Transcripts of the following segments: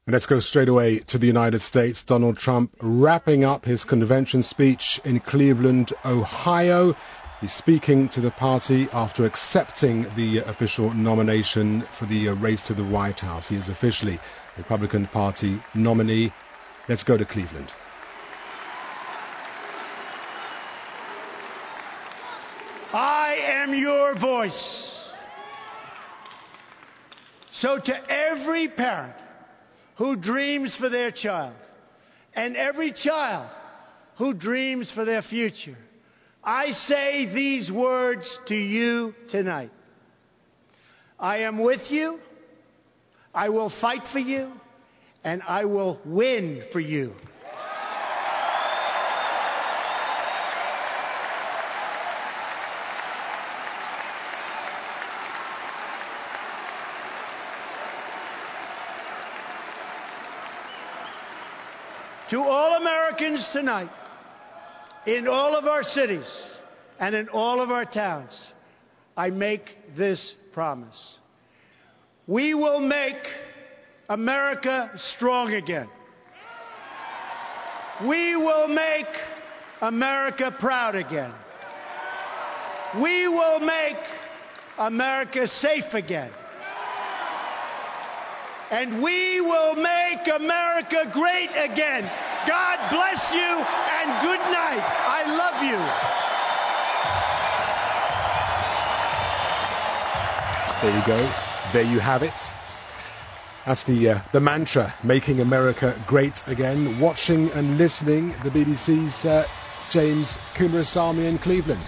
Let's go straight away to the United States. Donald Trump wrapping up his convention speech in Cleveland, Ohio. He's speaking to the party after accepting the official nomination for the race to the White House. He is officially the Republican Party nominee. Let's go to Cleveland. I am your voice. So to every parent who dreams for their child, and every child who dreams for their future, I say these words to you tonight. I am with you, I will fight for you, and I will win for you. To all Americans tonight, in all of our cities and in all of our towns, I make this promise. We will make America strong again. We will make America proud again. We will make America safe again. And we will make America great again. God bless you and good night. I love you. There you go. There you have it. That's the mantra, making America great again. Watching and listening, the BBC's James Coomarasamy in Cleveland.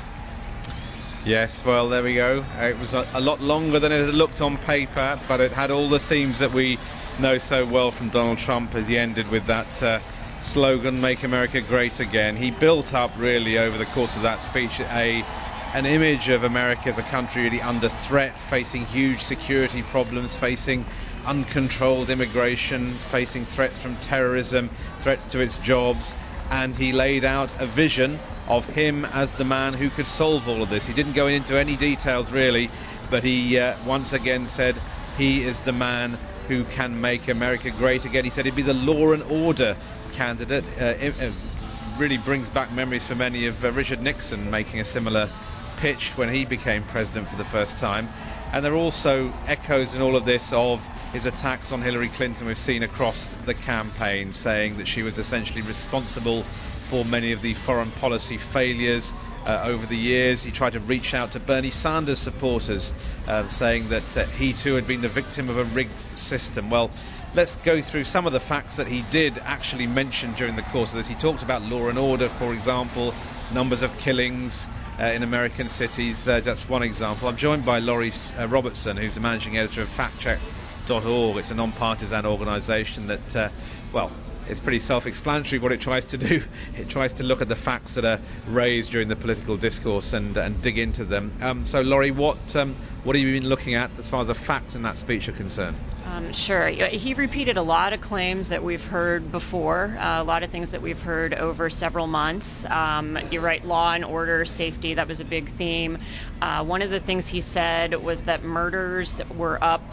Yes, well, there we go. It was a lot longer than it looked on paper, but it had all the themes that we know so well from Donald Trump as he ended with that slogan, Make America Great Again. He built up, really, over the course of that speech, an image of America as a country really under threat, facing huge security problems, facing uncontrolled immigration, facing threats from terrorism, threats to its jobs, and he laid out a vision of him as the man who could solve all of this. He didn't go into any details really, but he once again said he is the man who can make America great again. He said he'd be the law and order candidate. It really brings back memories for many of Richard Nixon making a similar pitch when he became president for the first time. And there are also echoes in all of this of his attacks on Hillary Clinton we've seen across the campaign, saying that she was essentially responsible for many of the foreign policy failures over the years. He tried to reach out to Bernie Sanders supporters, saying that he too had been the victim of a rigged system. Well, let's go through some of the facts that he did actually mention during the course of this. He talked about law and order, for example, numbers of killings in American cities. That's one example. I'm joined by Laurie Robertson, who's the managing editor of factcheck.org. It's a non-partisan organisation that, it's pretty self-explanatory what it tries to do. It tries to look at the facts that are raised during the political discourse and dig into them. So, Laurie, what have you been looking at as far as the facts in that speech are concerned? Sure. He repeated a lot of claims that we've heard before, a lot of things that we've heard over several months. You're right, law and order, safety, that was a big theme. One of the things he said was that murders were up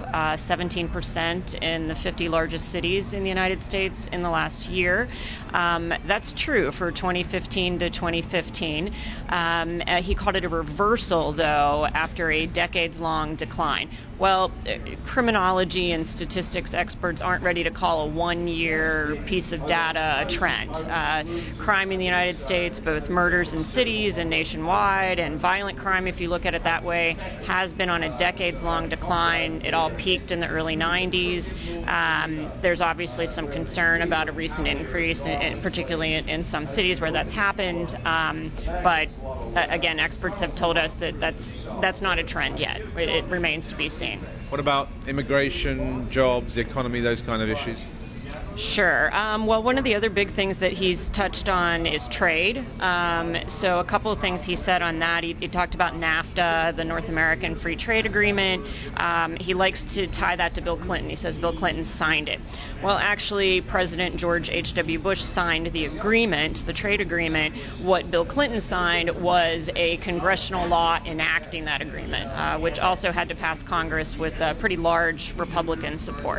17% in the 50 largest cities in the United States in the last year. That's true for 2015 to 2015. He called it a reversal, though, after a decades-long decline. Well, criminology and statistics experts aren't ready to call a one-year piece of data a trend. Crime in the United States, both murders in cities and nationwide, and violent crime, if you look at it that way, has been on a decades-long decline. It all peaked in the early 90s. There's obviously some concern about a recent increase, particularly in some cities where that's happened. But again, experts have told us that that's not a trend yet. It remains to be seen. What about immigration, jobs, the economy, those kind of issues? Sure. Well, one of the other big things that he's touched on is trade. So a couple of things he said on that. He talked about NAFTA, the North American Free Trade Agreement. He likes to tie that to Bill Clinton. He says Bill Clinton signed it. Well, actually, President George H.W. Bush signed the agreement, the trade agreement. What Bill Clinton signed was a congressional law enacting that agreement, which also had to pass Congress with pretty large Republican support.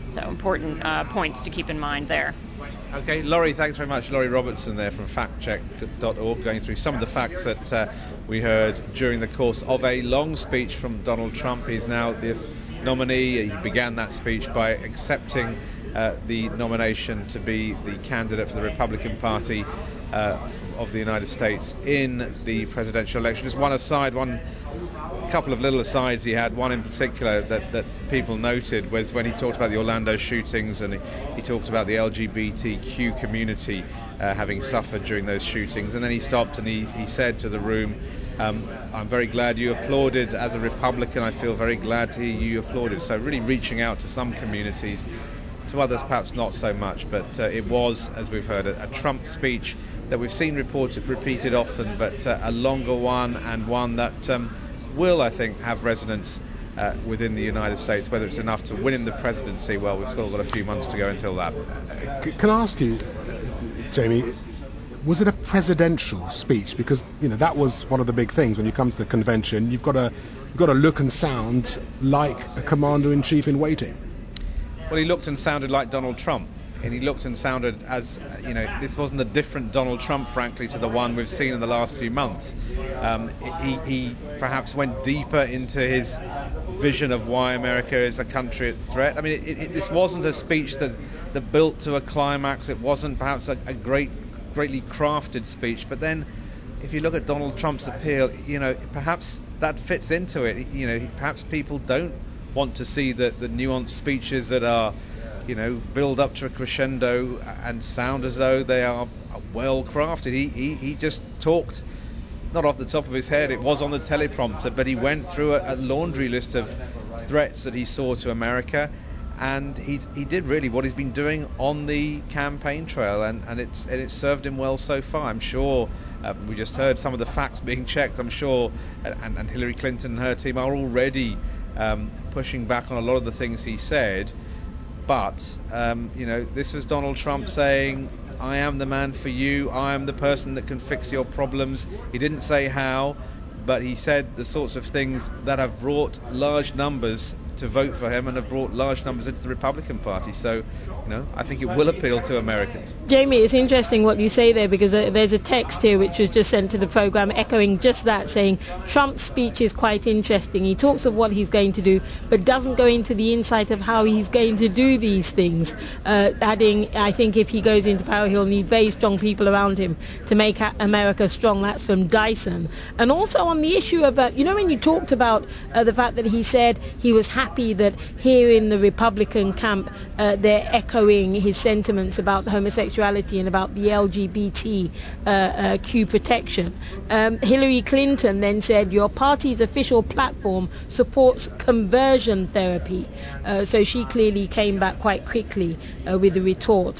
So important points to keep in mind there. Okay, Laurie, thanks very much. Laurie Robertson there from factcheck.org, going through some of the facts that we heard during the course of a long speech from Donald Trump. He's now the nominee. He began that speech by accepting the nomination to be the candidate for the Republican Party of the United States in the presidential election. Just one couple of little asides he had. One in particular that people noted was when he talked about the Orlando shootings, and he talked about the LGBTQ community having suffered during those shootings, and then he stopped and he said to the room, I'm very glad you applauded. As a Republican, I feel very glad to hear you applauded. So really reaching out to some communities, to others perhaps not so much, but it was, as we've heard, a Trump speech that we've seen repeated often, but a longer one, and one that will, I think, have resonance within the United States. Whether it's enough to win him the presidency, well, we've still got a few months to go until that. Can I ask you, Jamie, was it a presidential speech? Because that was one of the big things when you come to the convention. You've got to look and sound like a commander-in-chief in waiting. Well, he looked and sounded like Donald Trump. And he looked and sounded as, this wasn't a different Donald Trump, frankly, to the one we've seen in the last few months. He perhaps went deeper into his vision of why America is a country at threat. I mean, this wasn't a speech that built to a climax. It wasn't perhaps a greatly crafted speech. But then, if you look at Donald Trump's appeal, perhaps that fits into it. Perhaps people don't want to see the nuanced speeches that are build up to a crescendo and sound as though they are well crafted. He just talked, not off the top of his head, it was on the teleprompter, but he went through a laundry list of threats that he saw to America, and he did really what he's been doing on the campaign trail, and it's served him well so far. I'm sure we just heard some of the facts being checked. I'm sure and Hillary Clinton and her team are already pushing back on a lot of the things he said. But, this was Donald Trump saying, I am the man for you, I am the person that can fix your problems. He didn't say how, but he said the sorts of things that have brought large numbers to vote for him and have brought large numbers into the Republican Party. So, I think it will appeal to Americans. Jamie, it's interesting what you say there, because there's a text here which was just sent to the program echoing just that, saying Trump's speech is quite interesting. He talks of what he's going to do, but doesn't go into the insight of how he's going to do these things. Adding, I think if he goes into power, he'll need very strong people around him to make America strong. That's from Dyson. And also on the issue of, when you talked about the fact that he said he was happy that here in the Republican camp they're echoing his sentiments about homosexuality and about the LGBTQ protection. Hillary Clinton then said your party's official platform supports conversion therapy. So she clearly came back quite quickly with the retort.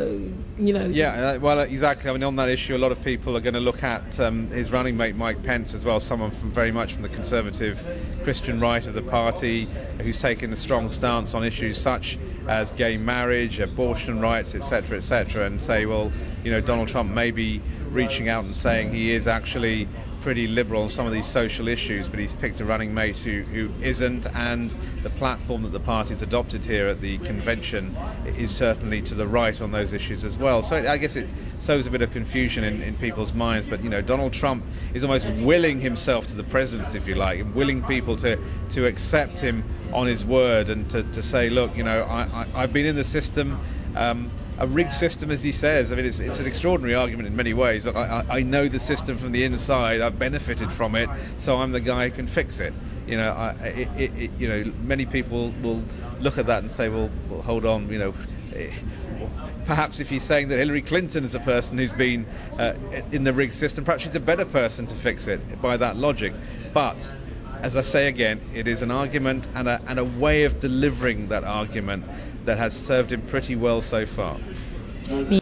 Yeah, well, exactly. I mean, on that issue, a lot of people are going to look at his running mate Mike Pence as well, someone very much from the conservative Christian right of the party, who's taken a strong stance on issues such as gay marriage, abortion rights, etc., and say, well, Donald Trump may be reaching out and saying he is actually pretty liberal on some of these social issues, but he's picked a running mate who isn't, and the platform that the party's adopted here at the convention is certainly to the right on those issues as well. So I guess it sows a bit of confusion in people's minds, but Donald Trump is almost willing himself to the presidency, if you like, and willing people to accept him on his word and to say, look, I've been in the system, a rigged system, as he says. I mean, it's an extraordinary argument in many ways. But I know the system from the inside. I've benefited from it, so I'm the guy who can fix it. Many people will look at that and say, well, hold on. Perhaps if he's saying that Hillary Clinton is a person who's been in the rigged system, perhaps she's a better person to fix it by that logic. But as I say again, it is an argument and a way of delivering that argument that has served him pretty well so far.